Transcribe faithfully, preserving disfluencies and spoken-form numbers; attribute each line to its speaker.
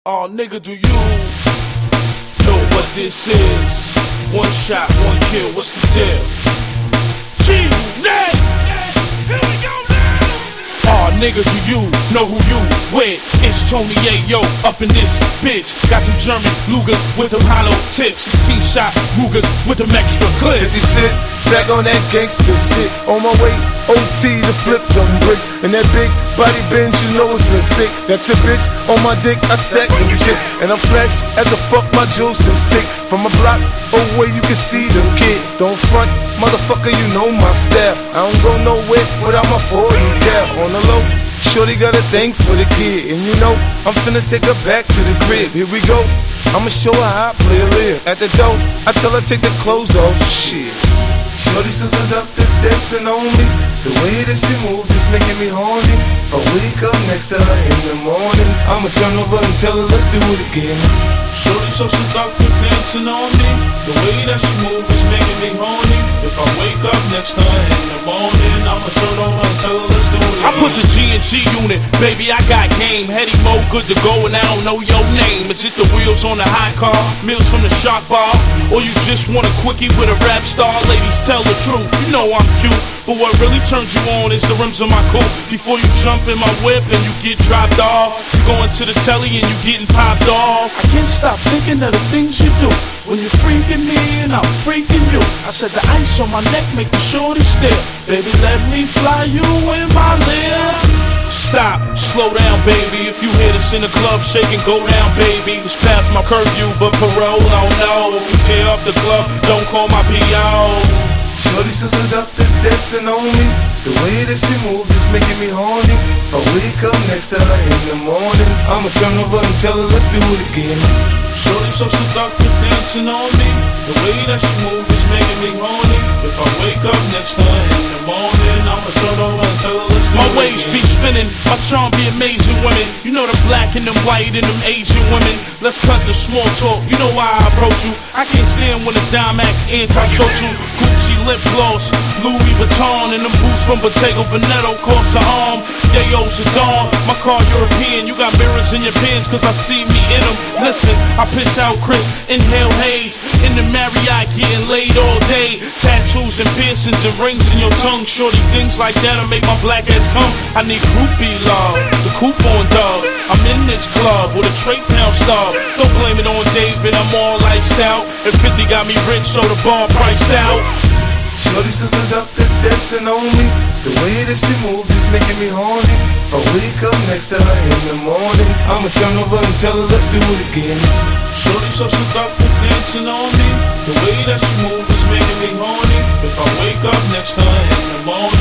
Speaker 1: Oh, nigga, do you know what this is? One shot, one kill, what's the deal? G-Net! Here we go now! Oh, nigga, do you know who you with? It's Tony Ayo up in this bitch. Got them German Lugers with them hollow tips. sixteen shot Rugers with them extra clips.
Speaker 2: fifty cent, back on that gangster shit. On my way, O T to flip them bricks. And that big body bend, you know it's a six. That your bitch on my dick, I stack them chips. And I'm flash as a fuck, my juice is sick. From a block away, you can see them kid. Don't front, motherfucker, you know my style. I don't go nowhere without my forty cap. On the low, shorty got a thing for the kid. And you know, I'm finna take her back to the crib. Here we go, I'ma show her how I play a live. At the door, I tell her take the clothes off. Shit, shorty so seductive, dancing on me. It's the way that she move, that's making me horny. If I wake up next to her in the morning, I'ma turn over and tell her let's do it again.
Speaker 1: Shorty so seductive, dancing on me. The way that she move is making me horny. If I wake up next to her in the morning, I'ma turn over and tell her let's do it again. I put the G and G unit, baby, I got game. Heady Mo, good to go, and I don't know your name. Is it the wheels on the hot car, meals from the Shark Bar, or you just want a quickie with a rap star? Ladies, tell the truth, you know I'm cute, but what really turns you on is the rims on my coupe. Before you jump in my whip and you get dropped off, you going to the telly and you getting popped off. I can't stop thinking of the things you do when you're freaking me and I'm freaking you. I said the ice on my neck make the shorty stare. Baby, let me fly you in my lip. Stop, slow down, baby. If you hear this in the club, shake and go down, baby. It's past my curfew, but parole, oh no. If you tear up the club, don't call my P O.
Speaker 2: Shorty so seductive, dancing on me. It's the way that she move, that's making me horny. If I wake up next to her in the morning, I'ma turn over and tell her let's do it again.
Speaker 1: Shorty so seductive, dancing on me. The way that she move is making me horny. If I wake up next to her in the morning, I'ma turn over and tell her let's do my it again. My waves be spinning, my charm be amazing women. You know the black and them white and them Asian women. Let's cut the small talk, you know why I approach you. I can't stand when a dime act anti-social. Gucci lip gloss, Louis Vuitton, and them boots from Bottega Veneta cost an arm. Yayo's a dawn, my car European. You got mirrors in your pants cause I see me in them. Listen, I piss out Chris, inhale haze. In the Marriott getting laid all day. Tattoos and piercings and rings in your tongue. Shorty, things like that'll make my black ass come. I need groupie love, the coupon doves. I'm in this club with a tray pound star. Don't blame it on David, I'm all lifed out. And fifty got me rich, so the bar priced out.
Speaker 2: Shorty so seductive, dancing on me. It's the way that she move, that's making me horny. If I wake up next to her in the morning, I'ma turn over and tell her let's do it again.
Speaker 1: Shorty so seductive, dancing on me. The way that she move is making me horny. If I wake up next to her in the morning,